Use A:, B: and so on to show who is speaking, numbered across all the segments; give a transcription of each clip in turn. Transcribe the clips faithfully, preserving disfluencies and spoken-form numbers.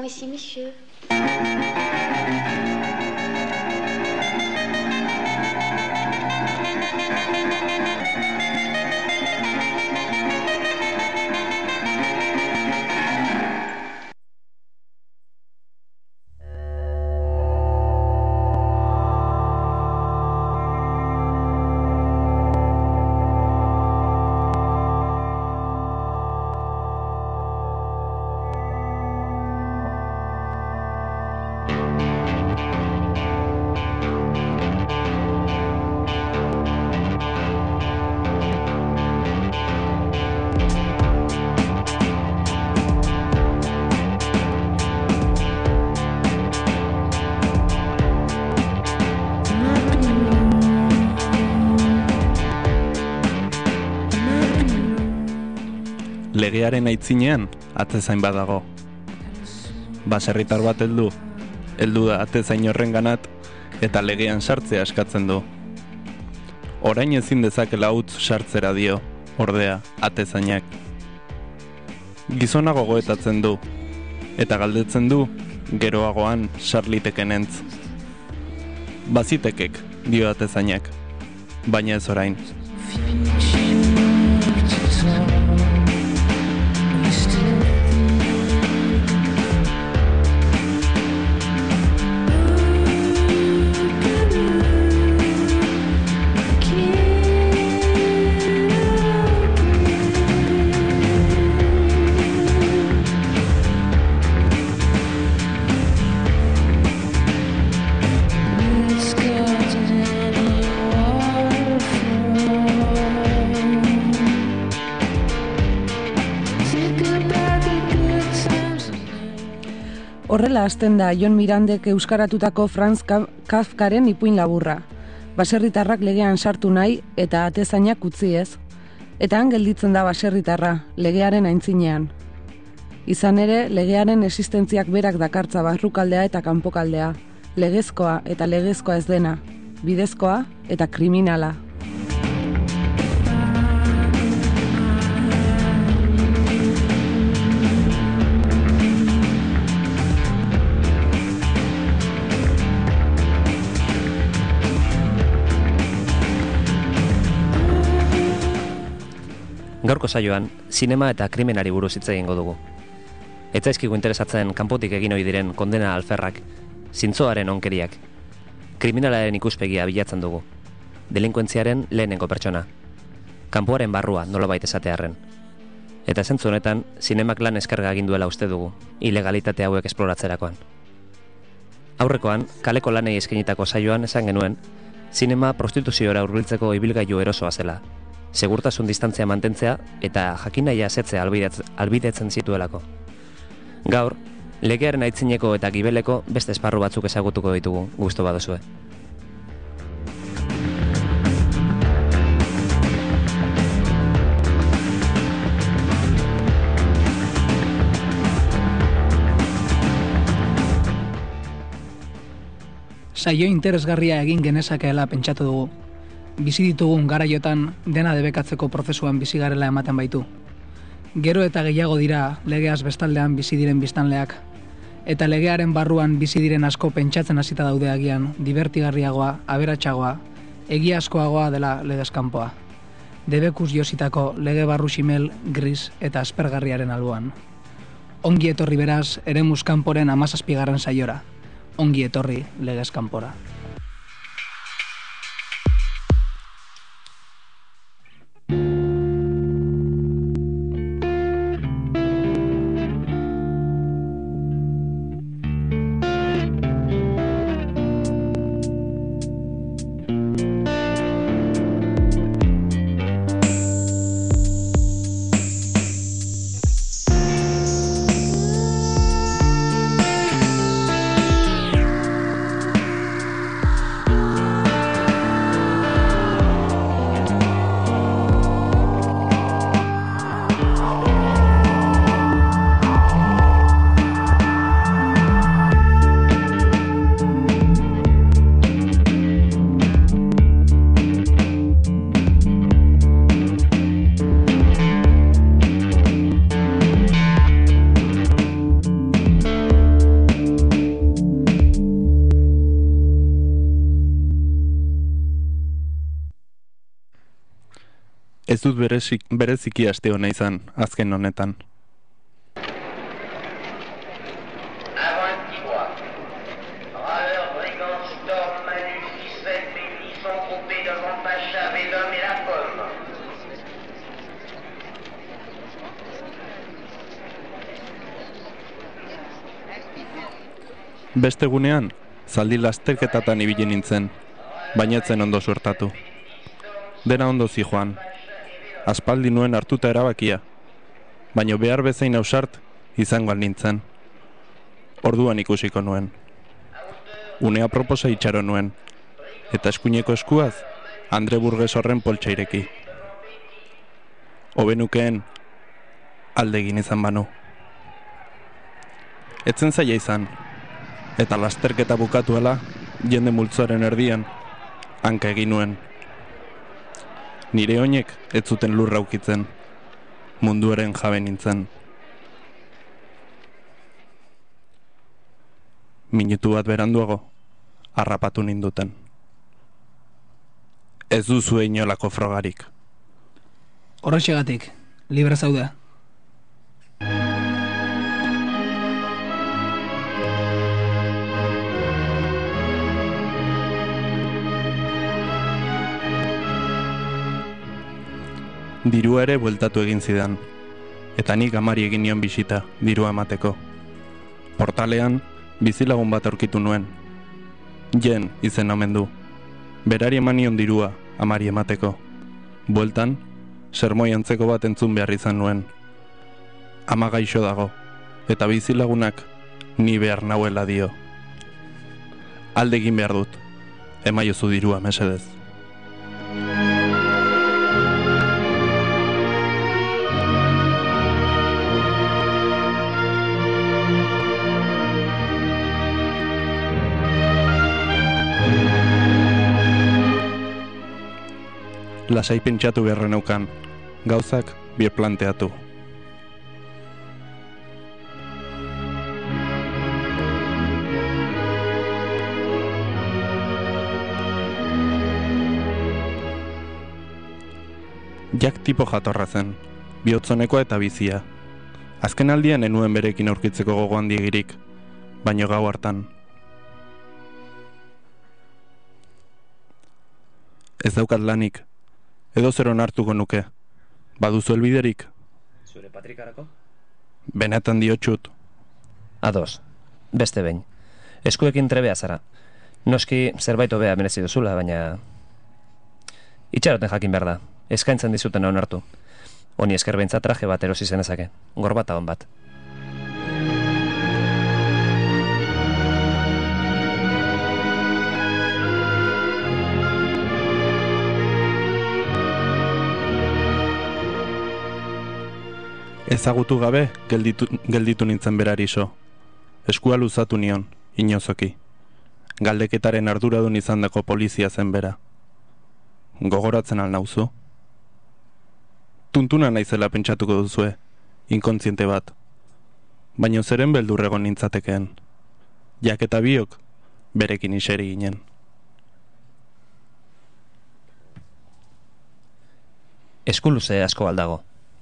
A: ici, monsieur.
B: Legearen aitzinean, atezain badago. Baserritar bat heldu, heldu da atezain horrenganat eta legean sartzea eskatzen du. Orain ezin dezakela utz sartzera dio, ordea, atezainak. Gizona gogoetatzen du, eta galdetzen du, geroagoan sarlitekenentz. Bazitekek, dio atezainak, baina ez orain.
C: Horrela hasten da Jon Mirandek euskaratutako Franz Kafkaren ipuin laburra. Baserritarrak legean sartu nahi eta atezainak utzi ez. Eta han gelditzen da baserritarra, legearen aintzinean. Izan ere, legearen existentziak berak dakartza barrukaldea eta kanpokaldea, legezkoa eta legezkoa ez dena, bidezkoa eta kriminala.
D: Gaurko saioan, zinema eta krimenari buruz hitz egingo dugu. Ez zaizkigu interesatzen kanpotik egin ohi diren kondena alferrak, zintzoaren onkeriak. Kriminalaren ikuspegia bilatzen dugu. Delinkuentziaren lehenengo pertsona. Kanpoaren barrua nolabait esatearren. Eta zentzu honetan, zinemak lan eskarga egin duela uste dugu, ilegalitate hauek esploratzerakoan. Aurrekoan, kaleko lanei eskainitako saioan esan genuen, zinema prostituziora hurbiltzeko ibilgailu erosoa zela. Segurtasun distantzia mantentzea eta jakinaia asetzea albidetzen zituelako. Gaur, legearen aitzineko eta gibeleko beste esparru batzuk ezagutuko ditugu, gustu baduzue.
E: Saio interesgarria egin genezakeela pentsatu dugu. Bizi ditugun garaiotan dena debekatzeko prozesuan bizi garela ematen baitu. Gero eta gehiago dira legeaz bestaldean bizi diren biztanleak, eta legearen barruan bizi diren asko pentsatzen hasita daude agian, dibertigarriagoa, aberatsagoa, egiazkoagoa dela legezkanpoa. Debekuz jositako lege barru ximel, gris eta aspergarriaren alboan. Ongi etorri beraz, eremuz kanporen hamazazpigarren saiora. Ongi etorri legezkanpora.
B: dut berezik, bereziki aste hona izan, azken honetan. Beste gunean, zaldi lasterketatan ibili nintzen, baina ez zen ondo suertatu. Dena ondo zijoan. Aspaldi nuen hartuta erabakia, baina behar bezain ausart izango nintzen. Orduan ikusiko nuen. Unea proposa itxaro nuen, eta eskuineko eskuaz, Andre Burges horren poltsa ireki. Hobenukeen aldegin izan banu. Etzen zaila izan, eta lasterketa bukatuela, jende multzoaren erdian, hanka egin nuen. Nire oinek ez zuten lurra ukitzen, munduaren jabe nintzen. Minutu bat beranduago, harrapatu ninduten. Ez duzu inolako frogarik.
E: Horrexegatik, libre zaude.
B: Dirua ere bueltatu egin zidan, eta nik amari egin nion bisita, dirua emateko. Portalean, bizilagun bat aurkitu nuen. Jen izen omen du. Berari eman nion dirua, amari emateko. Bueltan, sermoi antzeko bat entzun behar izan nuen. Ama gaixo dago, eta bizilagunak ni behar nauela dio. Alde egin behar dut, emaiozu dirua mesedez. Lasai pentsatu beharren neukan, gauzak bir planteatu. Jak tipo jatorra zen, bihotzonekoa eta bizia. Azken aldian enuen berekin aurkitzeko gogo handiegirik, baino gau hartan. Ez daukat lanik, edo zer onartuko nuke. Baduzu helbiderik?
D: Zure patrikarako?
B: Benetan diotxut.
D: Ados, beste behin. Eskuekin trebea zara. Noski zerbait hobea merezi duzula, baina... Itxaroten jakin behar da, eskaintzen dizuten onartu. Honi esker behintzat traje bat erosi zenezake, gorbata hon bat.
B: Ezagutu gabe, gelditu, gelditu nintzen berariso. Eskua luzatu nion, inozoki. Galdeketaren arduradun izandako polizia zen bera. Gogoratzen al nauzu? Tuntuna naizela pentsatuko duzue, inkontziente bat. Baina zeren beldurregon nintzatekeen. Jak eta biok, berekin iseri ginen.
D: Esku luze asko aldago.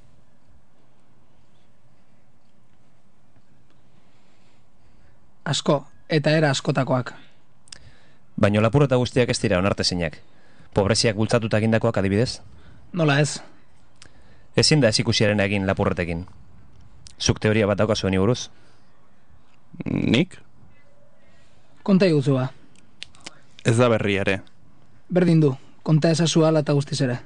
E: Asko, eta era askotakoak.
D: Baina lapurreta guztiak ez dira onartezinak. Pobreziak bultzatuta egindakoak adibidez?
E: Nola ez?
D: Ezin da ez ikusiaren egin lapurretekin. Zuk teoria bat daukazu honi buruz?
B: Nik?
E: Konta iguzua.
B: Ez da berri ere.
E: Berdin du, konta ezazu ala eta guztiz ere.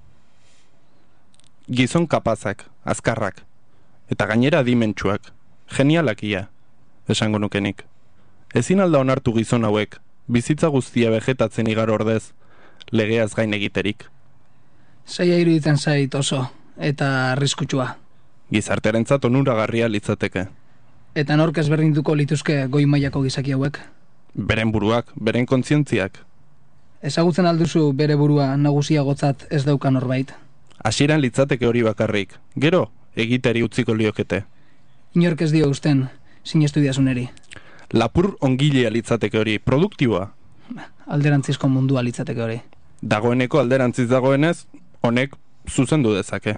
B: Gizon kapazak, azkarrak, eta gainera adimentsuak, genialakia, esango nukenik. Ezin alda onartu gizon hauek, bizitza guztia vegetatzen igar ordez, legeaz gain egiterik.
E: Zaila iruditzen zait oso, eta arriskutsua.
B: Gizartearentzat onuragarria litzateke.
E: Eta nork ezberdinduko lituzke goi mailako gizaki hauek?
B: Beren buruak, beren kontzientziak.
E: Ezagutzen alduzu bere burua nagusiagotzat ez dauka norbait.
B: Hasieran litzateke hori bakarrik, gero egiteri utziko liokete.
E: Inork ez dio usten, sinestu diasuneri.
B: Lapur ongilea litzateke hori, produktiboa.
E: Alderantzizko mundua litzateke hori.
B: Dagoeneko alderantziz dagoenez, honek zuzendu dezake.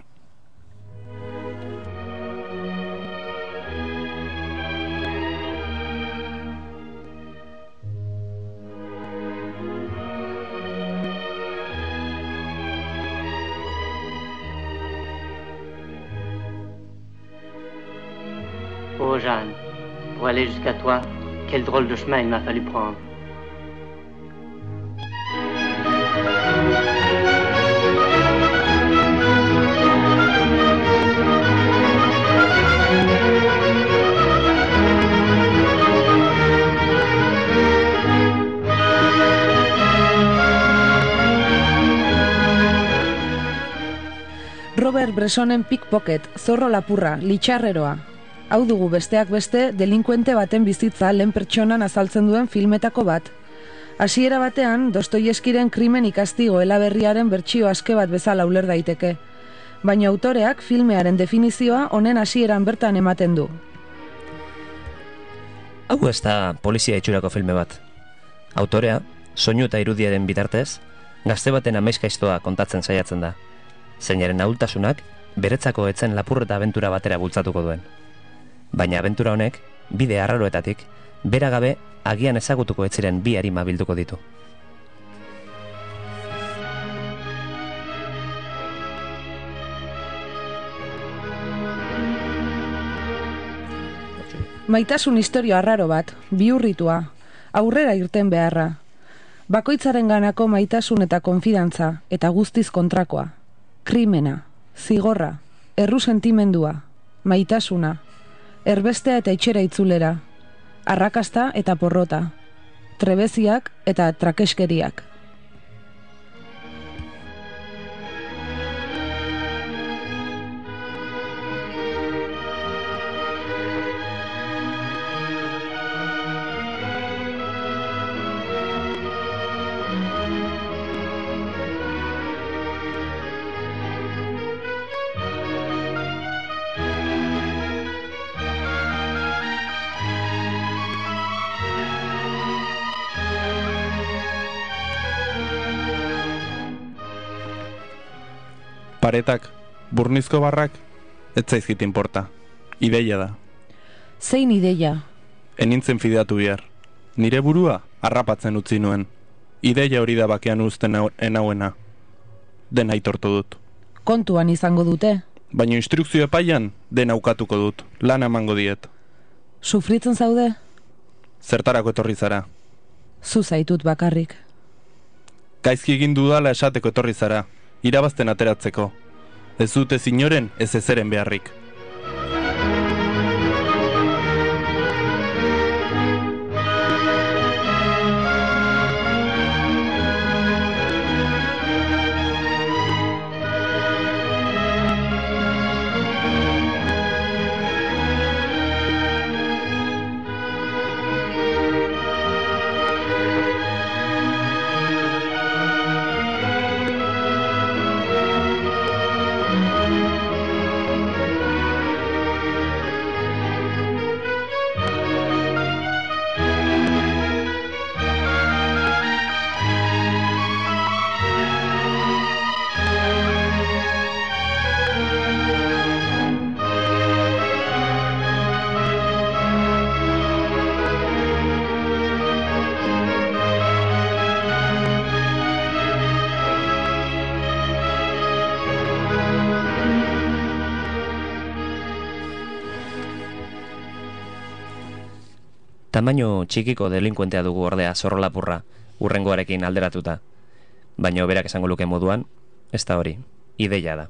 A: Oh Jeanne, pour aller jusqu'à toi, quel drôle de chemin il m'a fallu prendre.
C: Robert Bressonen Pickpocket, zorro lapurra, litxarreroa. Hau dugu besteak beste, delinkuente baten bizitza lehen pertsonan azaltzen duen filmetako bat. Hasiera batean, Dostoievskiren krimen ikastigo elaberriaren bertsio aske bat bezala uler daiteke. Baina autoreak filmearen definizioa honen hasieran bertan ematen du.
D: Hau ez da polizia itxurako filme bat. Autorea, soinu eta irudiaren bitartez, gazte baten amaiskaiztoa kontatzen saiatzen da. Zeinaren ahultasunak beretzako etzen lapurreta abentura batera bultzatuko duen. Baina abentura honek, bide arraroetatik, bera gabe agian ezagutuko ez ziren bi arima bilduko ditu.
C: Maitasun istorio arraro bat, bihurritua, aurrera irten beharra. Bakoitzaren ganako maitasun eta konfidantza, eta guztiz kontrakoa. Krimena, zigorra, erru sentimendua, maitasuna, erbestea eta itxera itzulera, arrakasta eta porrota, trebeziak eta trakeskeriak.
B: Paretak, burnizko barrak, ez zaizkit inporta. Ideia da.
C: Zein ideia?
B: Enintzen fideatu behar. Nire burua harrapatzen utzi nuen. Ideia hori da bakean uzten enauena. Den aitortu dut.
C: Kontuan izango dute.
B: Baina instrukzio epaian, den aukatuko dut. Lan emango diet.
C: Sufritzen zaude?
B: Zertarako etorri zara.
C: Zu zaitut bakarrik.
B: Gaizki egin dudala esateko etorri zara. Irabazten ateratzeko. Ez dute zinoren ez ezeren beharrik.
D: Tamaino txikiko delinkuentea dugu ordea zorro lapurra, urrengoarekin alderatuta. Baina berak esango luke moduan, ez da hori, ideia da.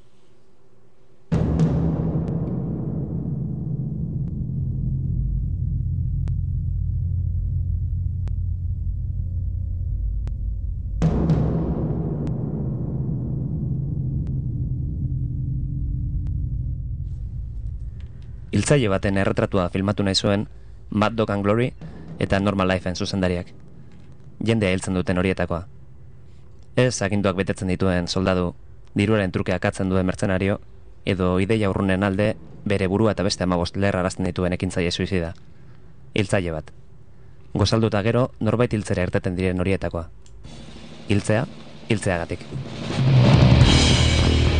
D: Hiltzaile baten erretratua filmatu nahi zuen Mad Dog and Glory eta Normal Lifeen zuzendariak. Jendea hiltzen duten horietakoa. Ez aginduak betetzen dituen soldadu, diruaren trukeak atzen duen mertzenario, edo ideia urrunen alde bere burua eta beste hamabost lerra arazten dituen ekintzaile suizida. Hiltzaile bat. Gozalduta gero norbait hiltzera irteten diren horietakoa. Hiltzea, hiltzeagatik.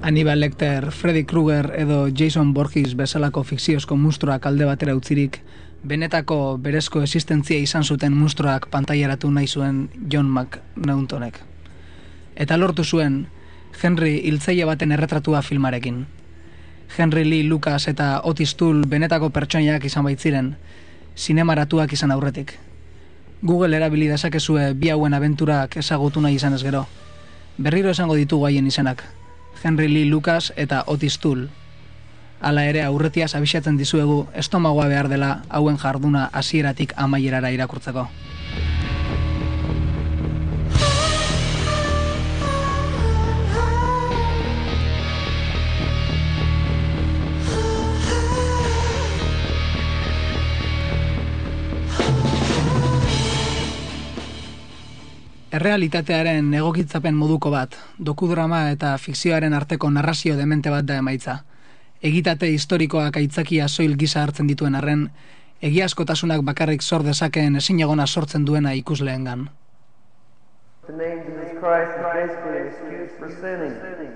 E: Hannibal Lecter, Freddy Krueger edo Jason Voorhees bezalako fikziozko munstroak alde batera utzirik, benetako berezko existentzia izan zuten munstroak pantailaratu nahi zuen John McNaughtonek. Eta lortu zuen Henry hiltzaile baten erretratua filmarekin. Henry Lee Lucas eta Otis Toole benetako pertsonaiak izan baitziren, zinemaratuak izan aurretik. Google erabili dezakezue bi hauen abenturak ezagutu nahi izan ez gero. Berriro esango ditugu haien izenak, Henry Lee Lucas eta Otis Toole. Hala ere aurretiaz abisatzen dizuegu estomagoa behar dela hauen jarduna hasieratik amaierara irakurtzeko. Errealitatearen egokitzapen moduko bat, dokudrama eta fikzioaren arteko narrazio demente bat da emaitza. Egitate historikoak aitzakia soil gisa hartzen dituen arren, egiazkotasunak bakarrik sor dezakeen ezinegona sortzen duena ikusleengan.
F: The name Jesus Christ is basically an excuse for sinning.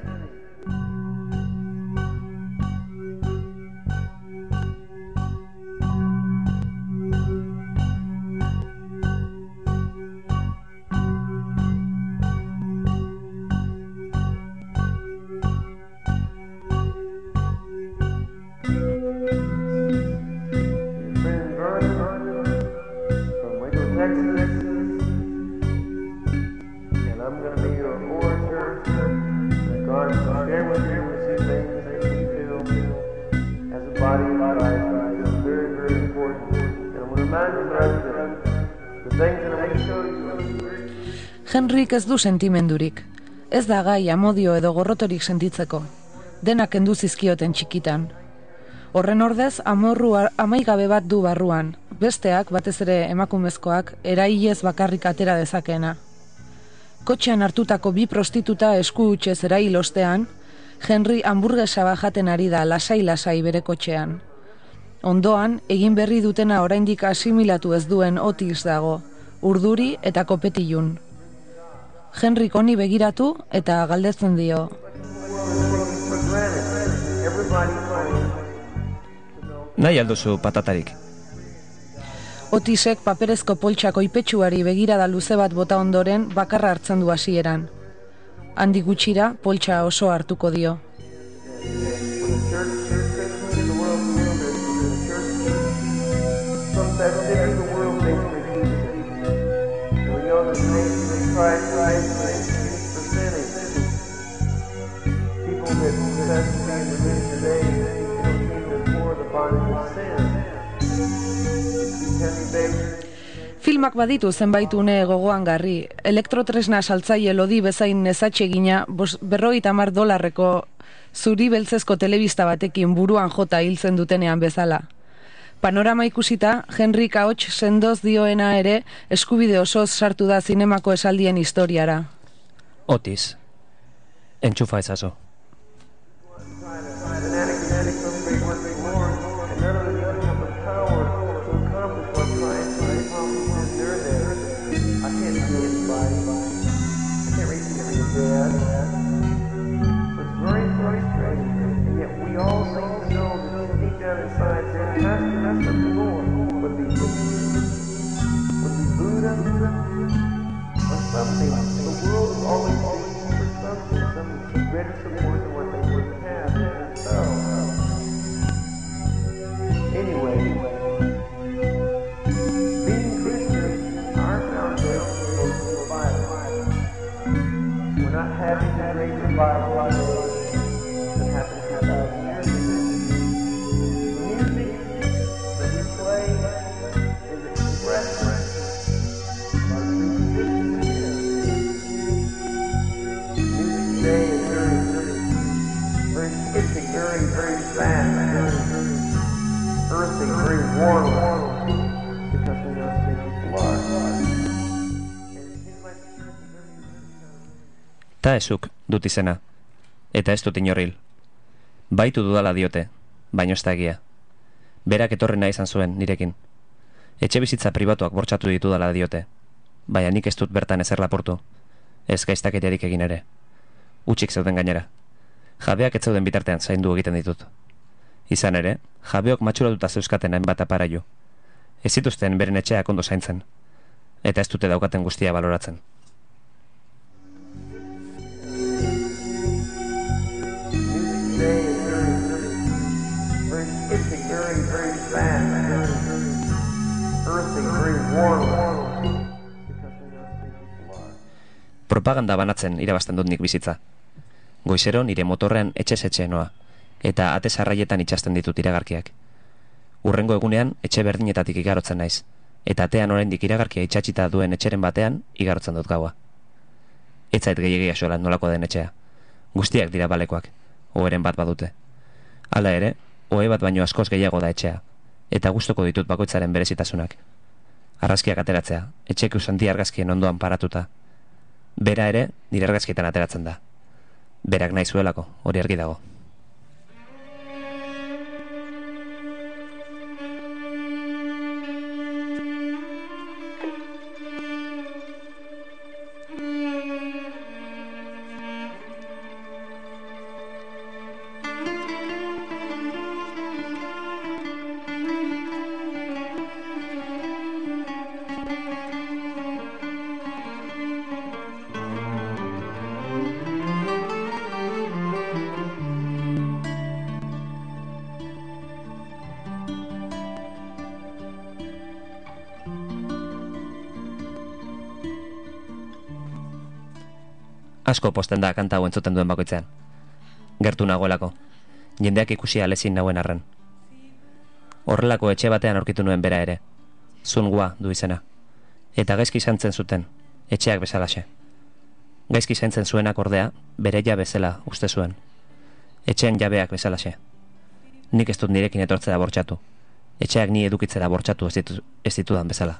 C: Henryk ez du sentimendurik. Ez da gai amodio edo gorrotorik sentitzeko. Denak kendu zizkioten txikitan. Horren ordez, amorru amaigabe bat du barruan. Besteak, batez ere emakumezkoak, erailez bakarrik atera dezakeena. Kotxean hartutako bi prostituta esku hutsez erail ostean, Henry hamburguesa bajaten ari da lasai-lasai bere kotxean. Ondoan, egin berri dutena oraindik asimilatu ez duen Otis dago, urduri eta kopetilun. Henryk honi begiratu eta galdetzen dio.
D: Nahi alduzu patatarik?
C: Otisek paperezko poltsako ipetsuari begirada luze bat bota ondoren bakarra hartzen du hasieran. Handik gutxira poltsa oso hartuko dio. Filmak baditu zenbait une gogoan garri, elektrotresna saltzaile lodi bezain nezatsegina berrogeita hamar dolarreko zuri beltzezko telebista batekin buruan jota hiltzen dutenean bezala. Panorama ikusita, Henryk ahots sendoz dioena ere eskubide osoz sartu da zinemako esaldien historiara.
D: Otis, entxufa ezazu. Ta esuk dut izena, eta ez dut inorril. Baitu dudala diote, baino ez da egia. Berak etorrena izan zuen nirekin. Etxe bizitza pribatuak bortxatu ditudala diote, baina nik ez dut bertan ezer lapurtu, ez gaiztakeriarik egin ere. Utxik zeuden gainera. Jabeak ez zeuden bitartean zaindu egiten ditut. Izan ere, jabeok matxuratuta zeuzkaten hainbat aparailu. Ez zituzten beren etxeak ondo zaintzen, eta ez dute daukaten guztia baloratzen. Propaganda banatzen irabazten dut nik bizitza. Goizero nire motorrean etxe-etxe noa, eta ate sarraietan itxasten ditut iragarkiak. Urrengo egunean etxe berdinetatik igarotzen naiz, eta atean oraindik iragarkia itxatxita duen etxeren batean igarotzen dut gaua. Ez zait gehiagia sola nolako den etxea. Guztiak dira balekoak, oheren bat badute. Hala ere, ohe bat baino askoz gehiago da etxea, eta gustoko ditut bakoitzaren berezitasunak. Argazkiak ateratzea, etxeko usanti argazkien ondoan paratuta. Bera ere, nire argazkietan ateratzen da. Berak nahi zuelako, hori argi dago. Asko posten da kanta hau entzuten duen bakoitzean. Gertu nagoelako, jendeak ikusi alezin nauen arren. Horrelako etxe batean aurkitu nuen bera ere, Zungua du izena, eta gaizki zaintzen zuten, etxeak bezalaxe. Gaizki zaintzen zuenak ordea, bere jabe bezala uste zuen. Etxeen jabeak bezalaxe. Nik ez dut nirekin etortzera bortxatu, etxeak ni edukitzera bortxatu ez, ditu, ez ditudan bezala.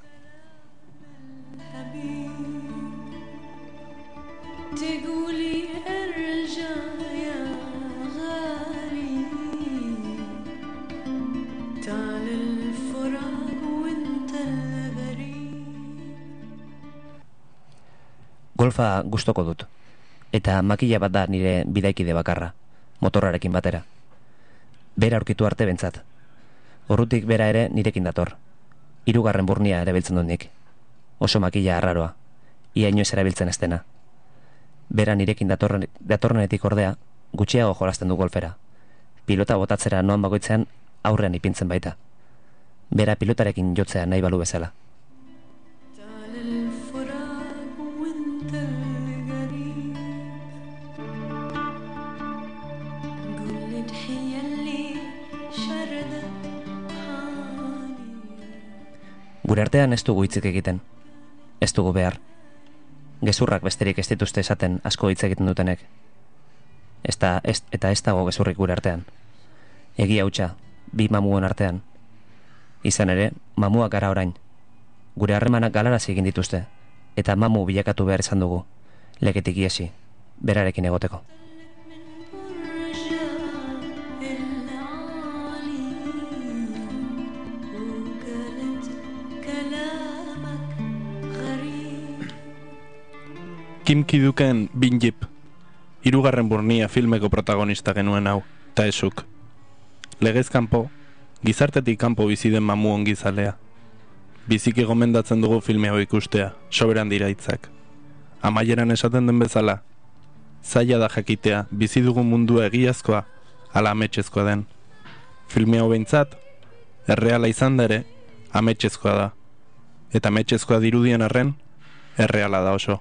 D: Golfa gustoko dut, eta makila bat da nire bidaikide bakarra, motorrarekin batera. Bera aurkitu arte bentzat. Orrutik bera ere nirekin dator. Hirugarren burnia erabiltzen dut nik. Oso makila arraroa, ia inoiz erabiltzen ez dena. Bera nirekin datorren, datorrenetik ordea, gutxiago jolasten du golfera. Pilota botatzera noan bakoitzean aurrean ipintzen baita. Bera pilotarekin jotzea nahi balu bezala. Gure artean ez dugu hitzik egiten, ez dugu behar. Gezurrak besterik ez dituzte esaten asko hitz egiten dutenek. Ez da, ez, eta ez dago gezurrik gure artean. Egia hutsa, bi mamuen artean. Izan ere, mamuak gara orain. Gure harremanak galarazi egin dituzte, eta mamu bilakatu behar izan dugu, legetik iesi, berarekin egoteko.
B: Kim Ki-duken Bin Jip, hirugarren burnia filmeko protagonista genuen hau, eta esuk. Legez kanpo, gizartetik kanpo bizi den mamu ongizalea. Biziki gomendatzen dugu filme hau ikustea, soberan dira hitzak. Amaieran esaten den bezala, zaila da jakitea bizi dugun mundua egiazkoa, ala ametsezkoa den. Filme hau behintzat, erreala izan da ere, ametsezkoa da. Eta ametsezkoa dirudien arren, erreala da oso.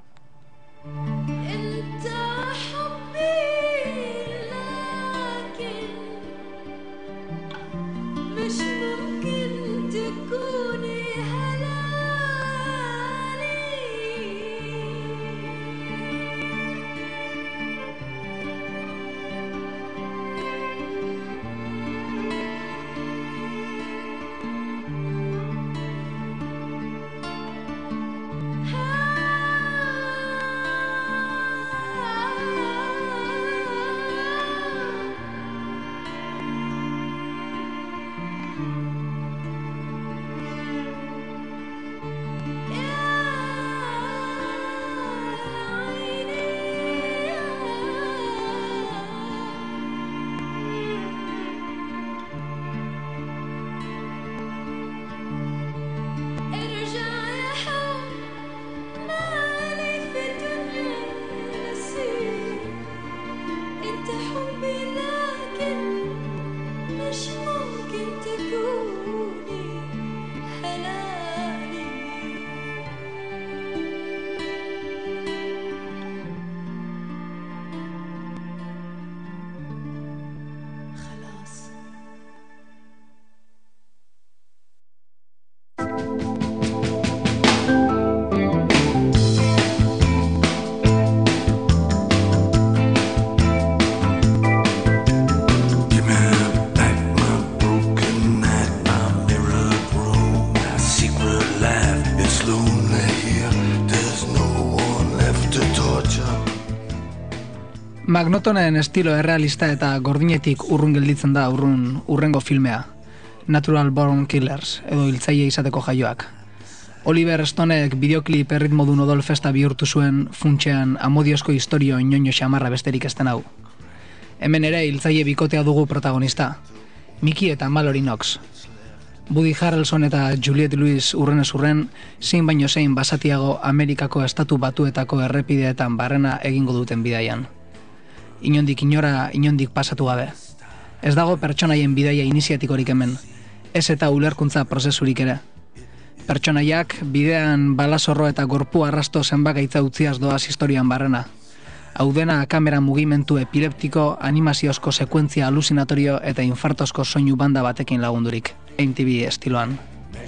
E: Magnotonen estilo errealista eta gordinetik urrun gelditzen da urrun urrengo filmea, Natural Born Killers, edo hiltzaile izateko jaioak. Oliver Stonek bideoklip erritmodun odol festa bihurtu zuen funtsean amodiozko historio inoino xamarra besterik esten hau. Hemen ere hiltzaile bikotea dugu protagonista, Mickey eta Mallory Knox. Woody Harrelson eta Juliette Lewis urrenez urren, zein baino zein basatiago Amerikako estatu batuetako errepideetan barrena egingo duten bidaian. Inondik inora, inondik pasatu gabe. Ez dago pertsonaien bidaia iniziatikorik hemen, ez eta ulerkuntza prozesurik ere. Pertsonaiak bidean balazorro eta gorpu arrasto zenbakaitza utziaz doaz historian barrena. Hau dena kamera mugimentu epileptiko, animaziozko sekuentzia alusinatorio eta infartozko soinu banda batekin lagundurik, M T V estiloan.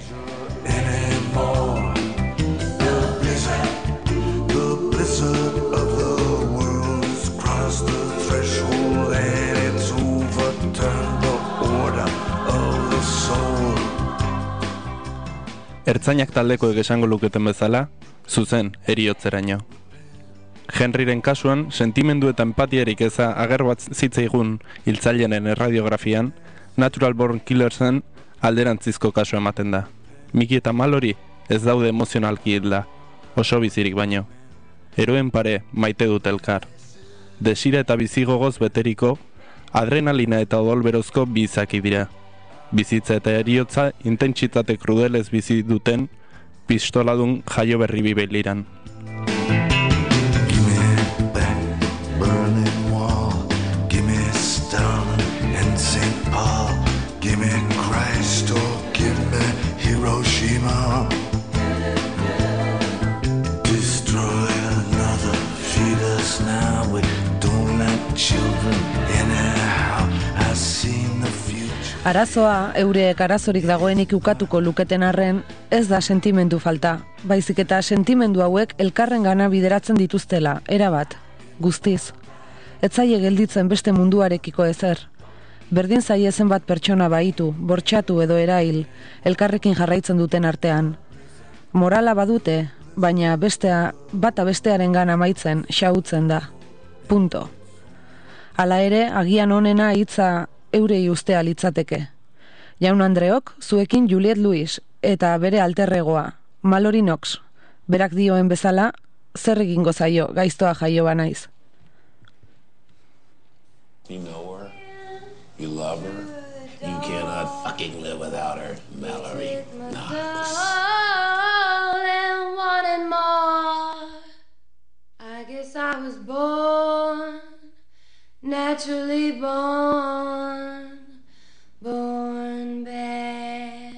B: Ertzainak taldekoek esango luketen bezala, zuzen eriotzeraino. Henryren kasuan, sentimendu eta empatiarik eza ager bat zitzaigun hiltzailearen erradiografian, Natural Born Killersen alderantzizko kasu ematen da. Mickey eta Mallory ez daude emozionalki hilda, oso bizirik baino. Eroen pare maite dut elkar. Desira eta bizigogoz beteriko, adrenalina eta odolberozko bizaki dira. Bizitza eta eriotza intentsitate krudelez bizi duten pistoladun jaio berri bibeliran.
C: Arazoa, eureek arazorik dagoenik ukatuko luketen arren, ez da sentimendu falta, baizik eta sentimendu hauek elkarren gana bideratzen dituztela, erabat, guztiz. Ez zaie gelditzen beste munduarekiko ezer. Berdin zaie zenbat pertsona baitu, bortxatu edo erail, elkarrekin jarraitzen duten artean. Morala badute, baina bestea, bata bestearen gana maitzen, xahutzen da. Punto. Hala ere, agian onena hitza eurei ustea litzateke. Jaun Andreok, zuekin Juliette Lewis, eta bere alterregoa, Mallory Knox. Berak dioen bezala, zer egingo zaio, gaiztoa jaio banaiz.
G: You know her, you love her, you cannot fucking live without her, Mallory Knox. And wanted more, I guess I was born, naturally born, born bad.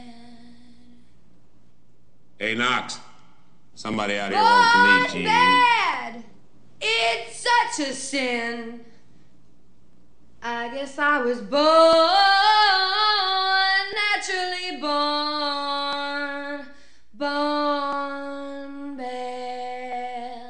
G: Hey, Knox, somebody out here wants to meet you. Born bad! It's such a sin. I guess I was born, naturally born, born bad.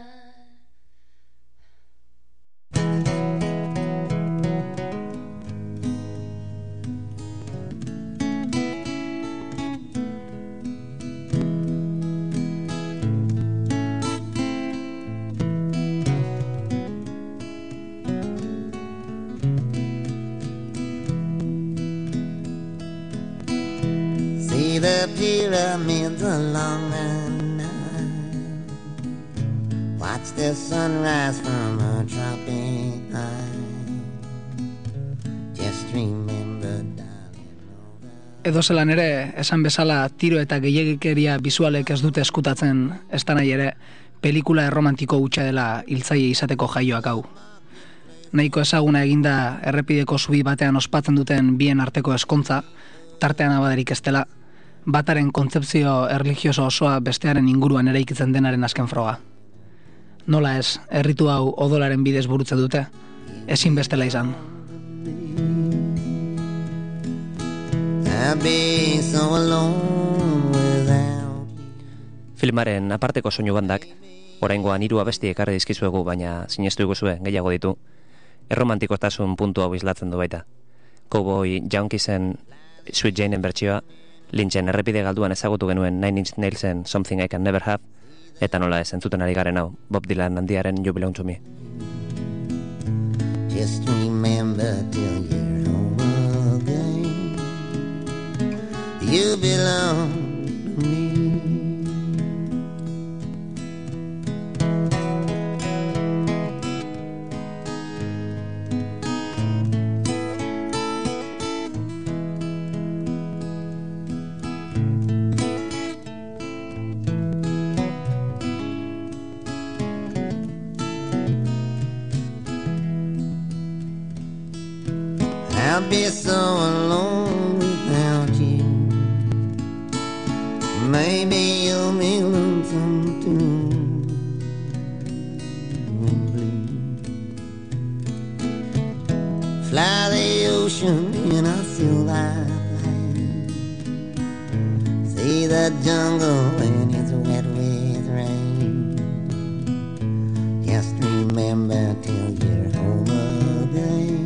H: The pyramids along the Nile. Watch the sunrise from a tropic isle. Just remember, darling.
E: Edo zelan ere, esan bezala tiro eta gehiagikeria bizualek ez dute eskutatzen, ez da nahi ere, pelikula erromantiko hutsa dela hiltzaile izateko jaioak hau. Nahiko ezaguna eginda errepideko zubi batean ospatzen duten bien arteko eskontza, tartean abaderik ez dela, bataren kontzepzio erlijioso osoa bestearen inguruan eraikitzen denaren azken froga. Nola ez, erritu hau odolaren bidez burutze dute, ezin bestela izan.
D: Filmaren aparteko soinu bandak, oraingoan hiru abesti ekarri dizkizuegu, baina sinestu iguzue gehiago ditu, erromantikotasun puntu hau islatzen du baita. Cowboy Junkiesen Sweet Janeen bertsioa, Lynchen errepide galduan ezagutu genuen Nine Inch Nailsen Something I Can Never Have, eta nola ez entzuten ari garen hau, Bob Dylan handiaren You Belong to Me.
H: Just remember till you're home again, you belong to me. I'll be so alone without you. Maybe you'll be lonesome too. Fly the ocean in a silver plane. See the jungle when it's wet with rain. Just remember till you're home again,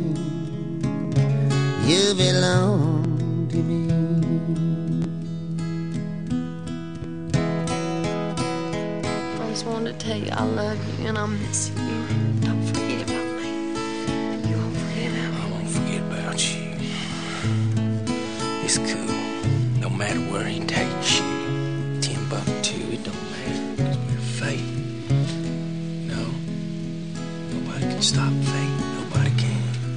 H: you belong to me.
I: I just wanted to tell you I love you and I miss you. Don't forget about me. You won't forget about me.
J: I won't forget about you. It's cool. No matter where he takes you. Timbuktu, it don't matter. Cause we're fate. No. Nobody can stop fate. Nobody can.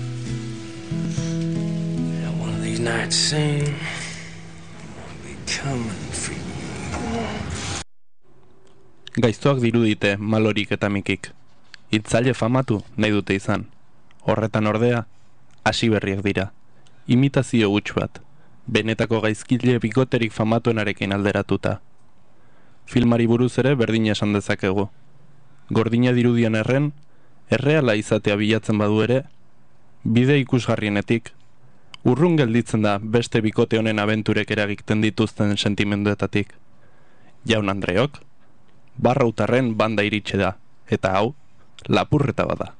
J: These nights soon, I'll be coming for you.
B: Gaiztoak dirudite Malorik eta Mikik. Hitzaile famatu nahi dute izan. Horretan ordea, hasi berriak dira. Imitazio huts bat, benetako gaizkile bikoterik famatuenarekin alderatuta. Filmari buruz ere berdin esan dezakegu. Gordina dirudian erren, erreala izatea bilatzen badu ere, bide ikusgarrienetik, urrun gelditzen da beste bikote honen abenturek eragikten dituzten sentimenduetatik. Jaun Andreok, Barrautarren banda iritxe da, eta hau, lapurreta bada.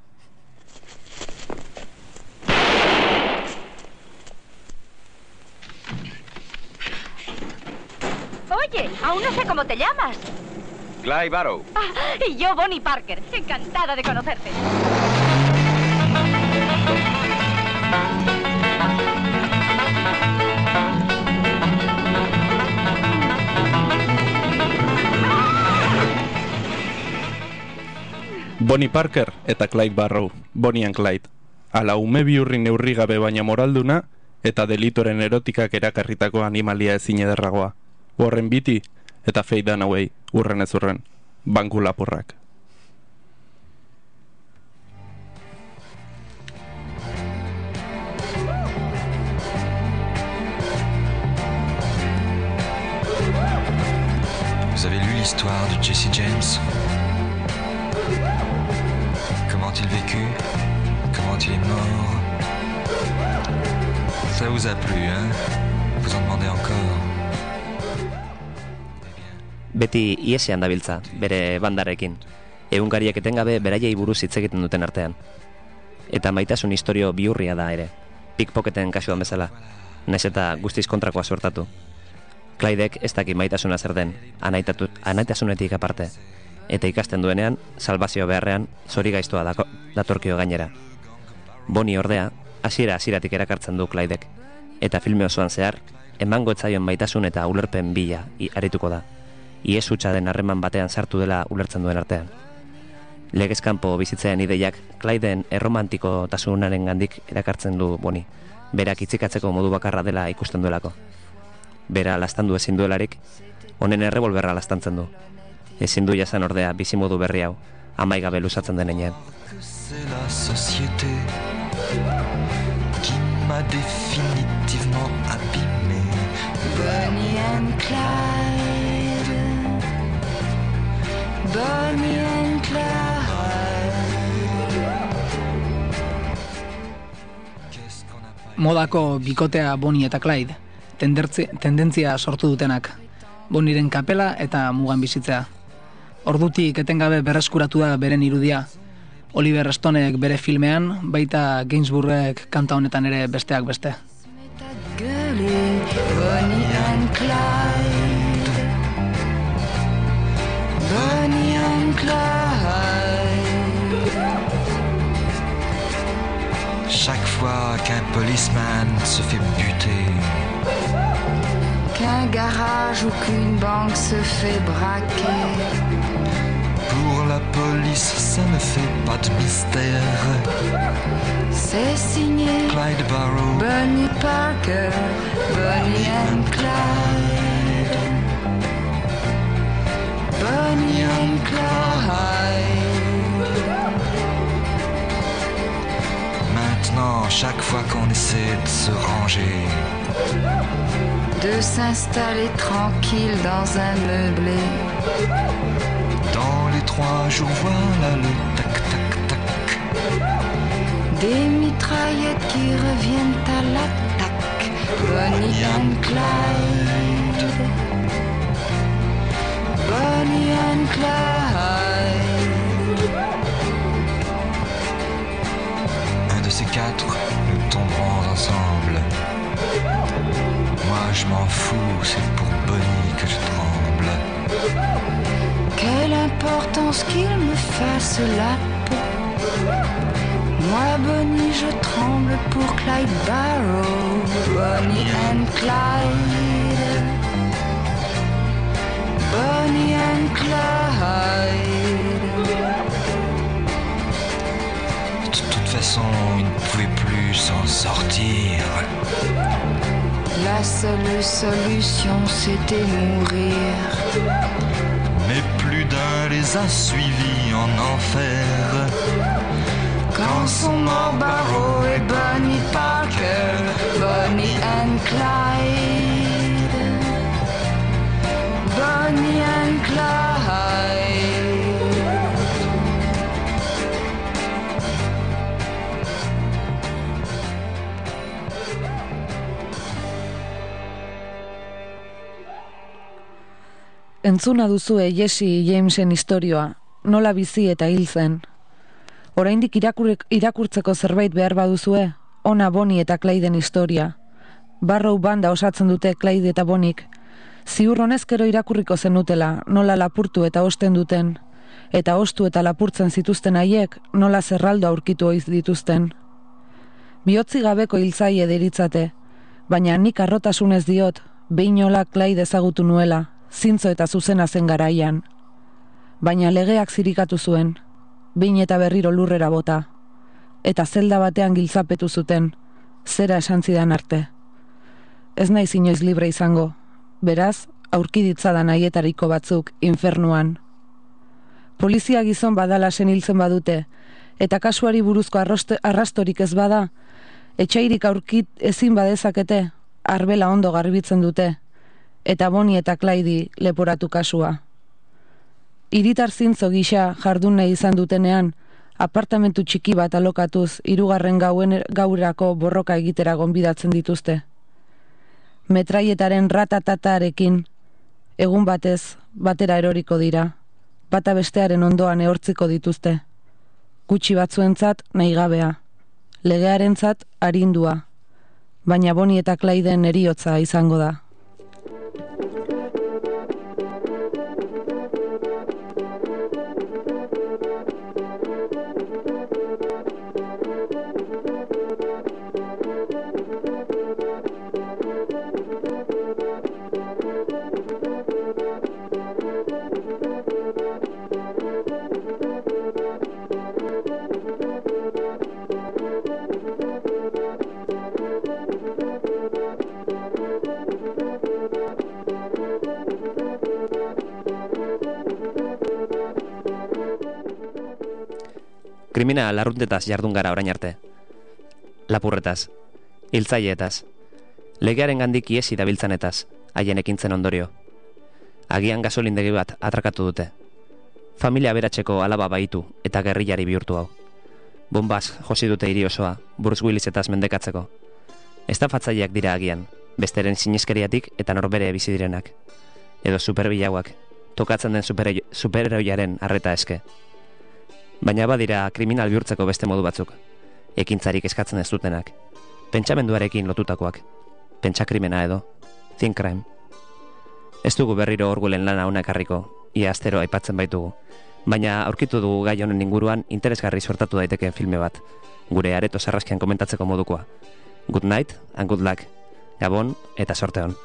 K: Oye, aún no sé cómo te llamas.
L: Clyde Barrow.
K: Ah, y yo, Bonnie Parker. Encantada de conocerte.
B: Bonnie Parker eta Clyde Barrow, Bonnie and Clyde. Ala ume biurri neurri gabe baina moralduna eta delitoren erotikak erakarritako animalia ezin ederragoa. Horren biti eta Faye Dunaway, urren ez urren, banku lapurrak.
M: Vous avez lu l'histoire de Jesse James? Comment il vécut? Comment il est mort? Ça vous a plu, hein? Vous en demandez encore?
D: Beti iesean dabiltza, bere bandarekin. Egunkariak etengabe beraiei buruz hitz egiten duten artean. Eta maitasun historio bihurria da ere. Pickpocketen kasuan bezala. Naiz eta guztiz kontrakoa suertatu. Clydek ez daki maitasuna zer den, anaitatu, anaitasunetik aparte. Eta ikasten duenean, salbazio beharrean, zori gaiztoa dako, datorkio gainera. Bonnie ordea, hasiera hasieratik erakartzen du Clydek. Eta filme osoan zehar, emango etzaion maitasun eta ulerpen bila arituko da. Iez hutsa den harreman batean sartu dela ulertzen duen artean. Legez kanpo bizitzean ideiak Clyden erromantikotasunaren gandik erakartzen du Bonnie, berak itzikatzeko modu bakarra dela ikusten duelako. Bera lastandu ezin duelarik, honen errebolberra lastantzen du. Ezin du jasan ordea bizimodu berri hau, amaigabe luzatzen denean.
N: Bonnie and Clyde, Bonnie and Clyde.
E: Modako bikotea Bonnie eta Clyde, tendertzi, tendentzia sortu dutenak. Bonnieren kapela eta mugan bizitzea. Ordutik etengabe berreskuratu da beren irudia. Oliver Stonek bere filmean, baita Gainsbourgek kanta honetan ere besteak beste.
N: Bonnie and Clyde, Bonnie and Clyde.
M: fois qu'un policeman se fait buter,
N: qu'un garage ou qu'une banque se fait braquer.
M: Pour la police, ça ne fait pas de mystère.
N: C'est signé
M: Clyde Barrow,
N: Bonnie Parker, Bonnie and Clyde, Bonnie and Clyde.
M: Maintenant, chaque fois qu'on essaie de se ranger,
N: de s'installer tranquille dans un meublé,
M: dans les trois jours, voilà le tac-tac-tac,
N: des mitraillettes qui reviennent à l'attaque. Bonnie and Clyde, Bonnie and Clyde.
M: Un de ces quatre, nous tomberons ensemble. Moi je m'en fous, c'est pour Bonnie que je tremble.
N: Quelle importance qu'il me fasse la peau. Moi Bonnie je tremble pour Clyde Barrow. Bonnie and Clyde, Bonnie and Clyde.
M: De toute façon, il ne pouvait plus s'en sortir.
N: La seule solution c'était mourir.
M: Mais plus d'un les a suivis en enfer.
N: Quand sont morts Barrow et Bonnie Parker, Bonnie and Clyde, Bonnie and Clyde.
C: Entzuna duzue Jesse Jamesen istorioa, nola bizi eta hil zen. Oraindik irakurrek, irakurtzeko zerbait behar baduzue, ona Bonnie eta Clyden historia. Barrow banda osatzen dute Clyde eta Bonnik. Ziur honezkero irakurriko zenutela, nola lapurtu eta osten duten, eta ostu eta lapurtzen zituzten haiek, nola zerraldo aurkitu oiz dituzten. Bihotzi gabeko hiltzaile deritzate, baina nik arrotasunez diot, behinola Clyde ezagutu nuela, zintzo eta zuzena zen garaian. Baina legeak zirikatu zuen, behin eta berriro lurrera bota, eta zelda batean giltzapetu zuten, zera esan zidan arte. Ez naiz inoiz libre izango, beraz, aurki ditzadan haietariko batzuk infernuan. Polizia gizon badala seniltzen badute, eta kasuari buruzko arroste, arrastorik ez bada, etxairik aurkit ezin badezakete, arbela ondo garbitzen dute, eta Bonnie eta Clyde leporatu kasua. Hiritar zintzo gisa jardun nahi izan dutenean, apartamentu txiki bat alokatuz hirugarren gauen gaurako borroka egitera gonbidatzen dituzte. Metraietaren ratatatarekin, egun batez, batera eroriko dira, bata bestearen ondoan ehortziko dituzte. Gutxi batzuentzat nahi gabea, legearentzat arindua, baina Bonnie eta Clyden heriotza izango da.
D: Krimina larruntetaz jardun gara orain arte. Lapurretaz, hiltzaileetaz, legearen gandik iesi dabiltzanetaz, haien ekintzen ondorio. Agian gasolindegi bat atrakatu dute. Familia aberatseko alaba baitu eta gerrillari bihurtu hau. Bombaz josi dute hiri osoa, Bruce Willisetaz mendekatzeko. Estafatzaileak dira agian, besteren sineskeriatik eta norbere bizi direnak. Edo superbilauak, tokatzen den superheroiaren arreta eske. Baina badira kriminal bihurtzeko beste modu batzuk, ekintzarik eskatzen ez dutenak, pentsamenduarekin lotutakoak, pentsakrimena edo, think crime. Ez dugu berriro Orwellen lana hona ekarriko, ia astero aipatzen baitugu, baina aurkitu dugu gai honen inguruan interesgarri sortatu daitekeen filme bat, gure areto sarraskian komentatzeko modukoa. Good night and good luck. Gabon eta sorte hon.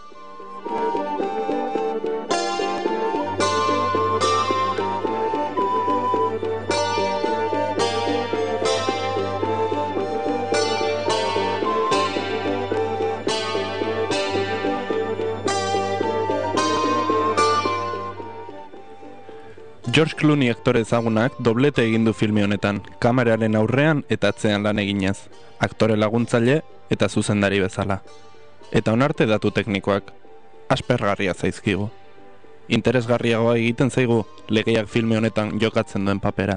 B: George Clooney aktore ezagunak doblete egin du filme honetan, kameraren aurrean eta atzean lan eginez, aktore laguntzaile eta zuzendari bezala. Eta onarte datu teknikoak, aspergarria zaizkigu. Interesgarriagoa egiten zaigu legeak filme honetan jokatzen duen papera.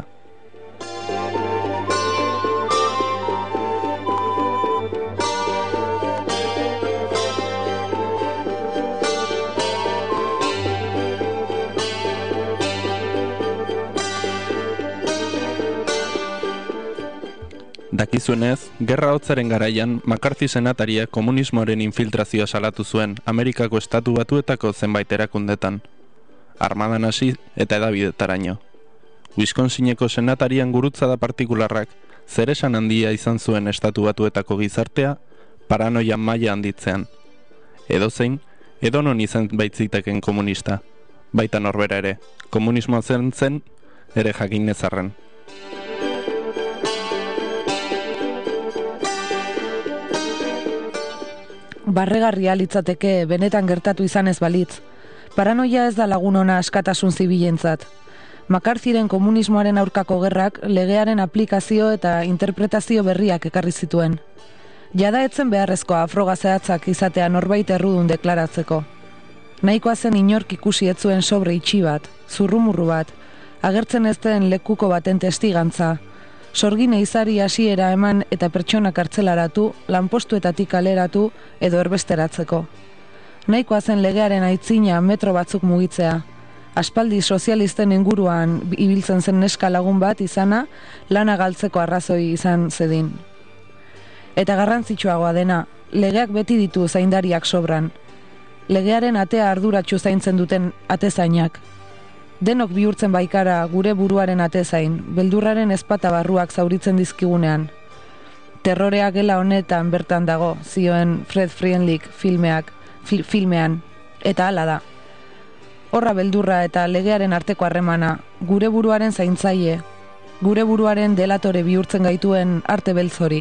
B: Dakizuenez, Gerra Hotzaren garaian, McCarthy senataria komunismoaren infiltrazioa salatu zuen Amerikako estatu batuetako zenbait erakundetan, armadan hasi eta edabidetaraino. Wisconsineko senatarian gurutzada partikularrak zeresan handia izan zuen estatu batuetako gizartea paranoia maila handitzean. Edozein, edonon izan baitziteken komunista, baita norbera ere, komunismoa zen zen ere jakin nezarren.
C: Barregarria litzateke benetan gertatu izanez balitz. Paranoia ez da lagun ona askatasun zibilentzat. McCarthyren komunismoaren aurkako gerrak legearen aplikazio eta interpretazio berriak ekarri zituen. Jada etzen beharrezkoa afroga zehatzak izatea norbait errudun deklaratzeko. Nahikoa zen inork ikusi ez zuen sobre itxi bat, zurrumurru bat, agertzen ez den lekuko baten testigantza, sorgine izari hasiera eman eta pertsona kartzelaratu, lanpostuetatik kaleratu edo erbesteratzeko. Nahikoa zen legearen aitzina metro batzuk mugitzea. Aspaldi sozialisten inguruan ibiltzen zen neska lagun bat izana, lana galtzeko arrazoi izan zedin. Eta garrantzitsuagoa dena, legeak beti ditu zaindariak sobran. Legearen atea arduratsu zaintzen duten atezainak. Denok bihurtzen baikara gure buruaren atezain, beldurraren ezpata barruak zauritzen dizkigunean. Terrorea gela honetan bertan dago, zioen Fred Friendlik filmeak, fil, filmean, eta hala da. Horra beldurra eta legearen arteko harremana, gure buruaren zaintzaile, gure buruaren delatore bihurtzen gaituen arte beltzori.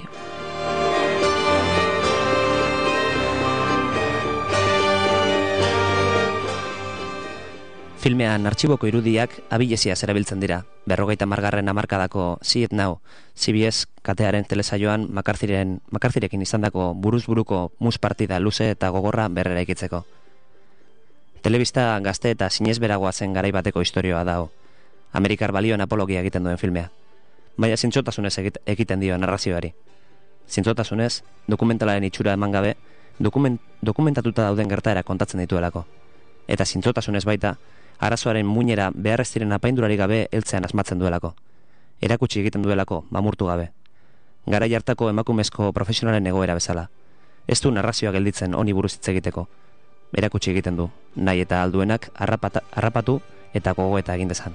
D: Filmean artxiboko irudiak abilesiaz erabiltzen dira. Berrogeita margarren hamarkadako See It Now, C B S katearen telesaioan McCarthyren, McCarthyrekin izandako buruz-buruko mus partida luze eta gogorra berrera ikitzeko. Telebista gazte eta sinesberagoa zen garai bateko istorioa dago. Amerikar balioen apologia egiten duen filmea. Baina zintzotasunez egiten dio narrazioari. Zintzotasunez, dokumentalaren itxura eman gabe, dokument, dokumentatuta dauden gertaera kontatzen dituelako. Eta zintzotasunez baita, arazoaren muinera behar ez diren apaindurari gabe heltzean asmatzen duelako. Erakutsi egiten duelako, mamurtu gabe. Garai hartako emakumezko profesionalen egoera bezala. Ez du narrazioa gelditzen honi buruz hitz egiteko. Erakutsi egiten du, nahi eta alduenak harrapata, harrapatu eta gogoeta egin dezan.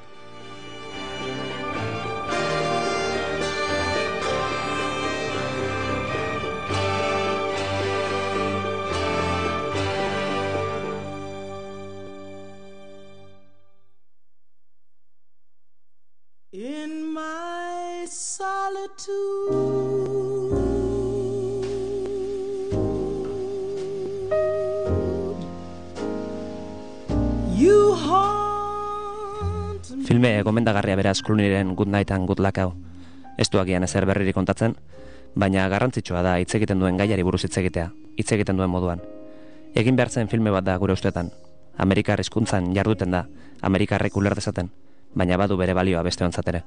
O: In my solitude, you haunt me.
D: Filme gomendagarria beraz Clooneyren Good Night and Good Luck hau. Ez du agian ezer berririk kontatzen, baina garrantzitsua da hitz egiten duen gaiari buruz hitz egitea, hitz egiten duen moduan. Egin behartzen filme bat da gure ustetan. Amerikar hizkuntzan jarduten da, Amerikarrek uler dezaten, baina badu bere balioa besteontzat ere.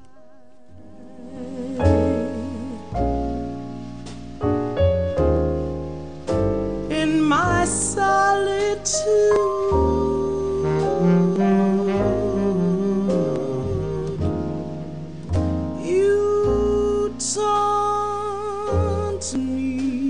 O: In my solitude, you taunt me.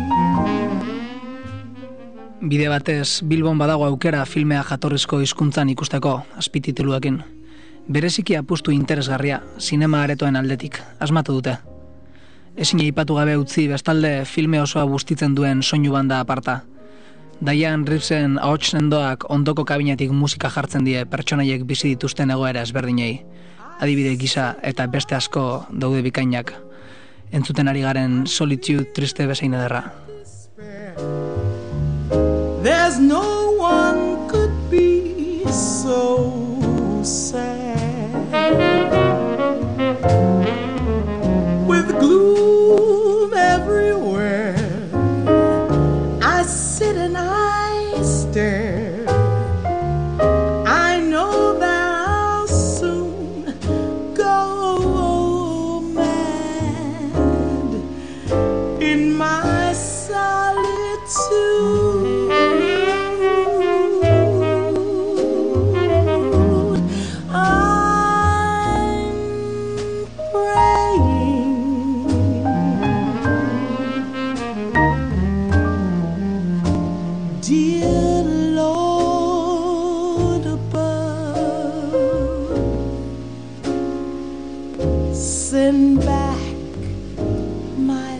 E: Bide batez, Bilbon badago aukera filmea jatorrizko hizkuntzan ikusteko, azpitituluekin. Bereziki apustu interesgarria, sinema aretoen aldetik, asmatu dute. ezin aipatu gabe utzi bestalde filme osoa bustitzen duen soinu banda aparta. Diane Reevesen ahots sendoak ondoko kabinetik musika jartzen die pertsonaiek bizi dituzten egoera ezberdinei. Adibide gisa eta beste asko daude bikainak. Entzuten ari garen Solitude triste bezain ederra.
O: There's no one could be so sad. With gloom everywhere, I sit and I stare. I know that I'll soon go mad in my solitude. Send back my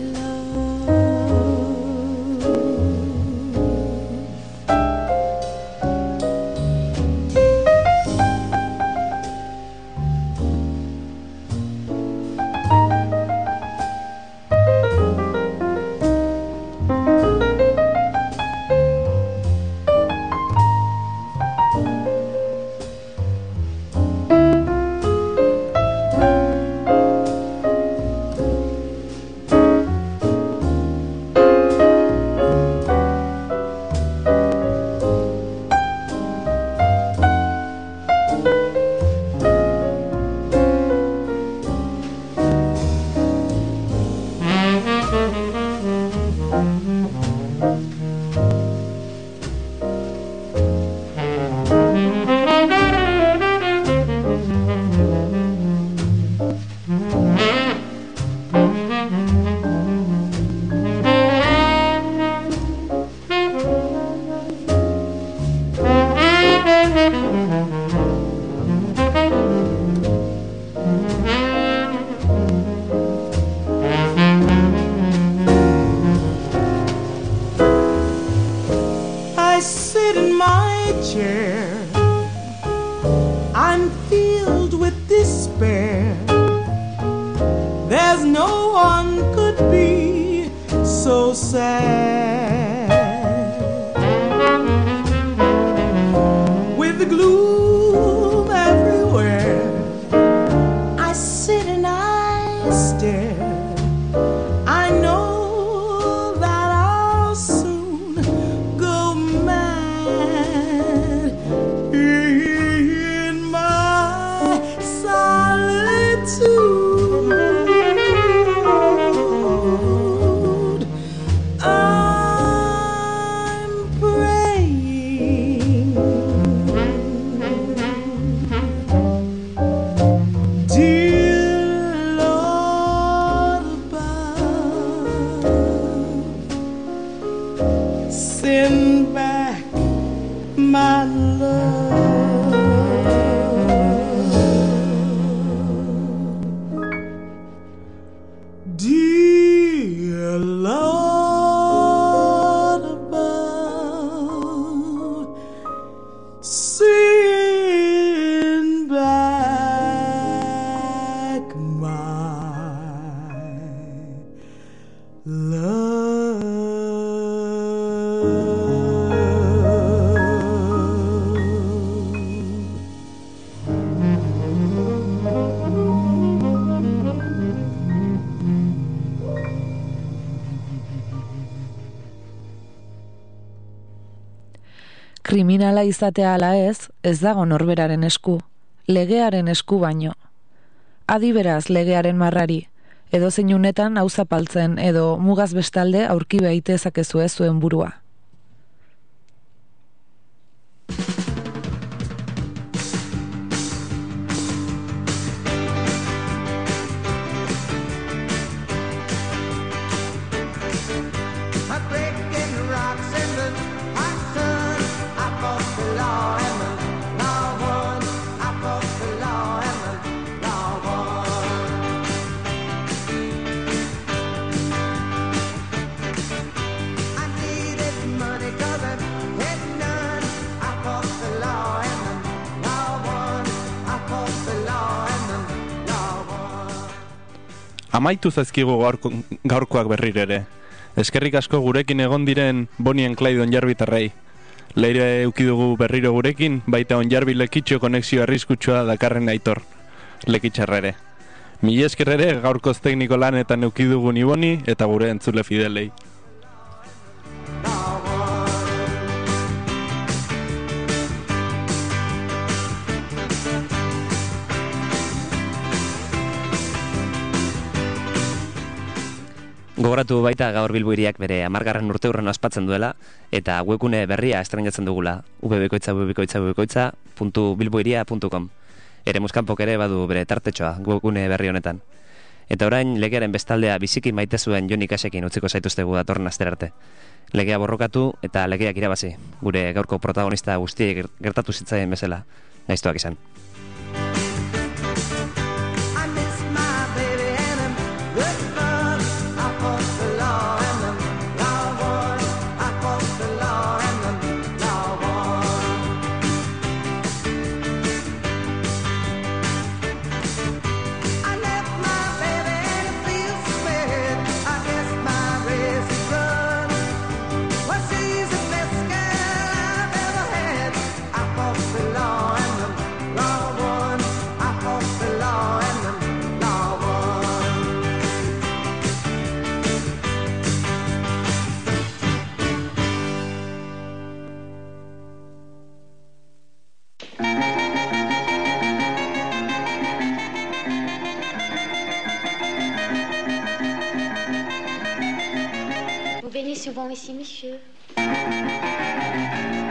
C: Kriminala izatea ala ez, ez dago norberaren esku, legearen esku baino. Adi beraz legearen marrari, edo zein unetan hau zapaltzen edo mugaz bestalde aurki behite ezakezue zuen burua.
B: Amaitu zaizkigu gaurko, gaurkoak berriro ere. Eskerrik asko gurekin egon diren Bonnie and Clyde onjarbitarrei. Leire eukidugu berriro gurekin, baita onjarbi lekitxo konexio arriskutsua dakarren aitor. Lekitxarra ere. Mila esker ere gaurkoz tekniko lanetan eukidugu Iboni eta gure entzule fidelei.
D: Gogoratu baita gaur Bilbo hiriak bere hamargarren urteurren ospatzen duela eta webgune berria estreinatzen dugula www.bikoitza www.bikoitza www puntu bilbohiria puntu com. Ere muskanpok ere badu bere tartetxoa webgune berri honetan. Eta orain legearen bestaldea biziki maite zuen Jon Ikasekin utziko zaituztegu datorren astera arte. Legea borrokatu eta legeak irabazi. Gure gaurko protagonista guztiek gertatu zitzaien bezala. Gaiztoak izan.
P: Souvent ici, monsieur.